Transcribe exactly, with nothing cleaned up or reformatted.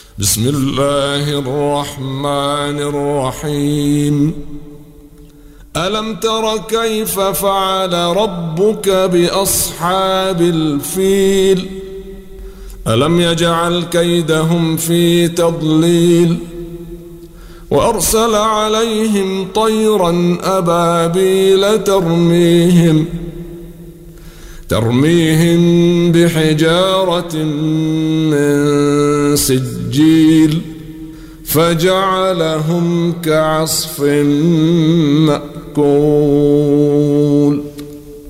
بسم الله الرحمن الرحيم ألم تر كيف فعل ربك بأصحاب الفيل ألم يجعل كيدهم في تضليل وأرسل عليهم طيرا أبابيل ترميهم ترميهم بحجارة من سجيل فجعلهم كعصف مأكول.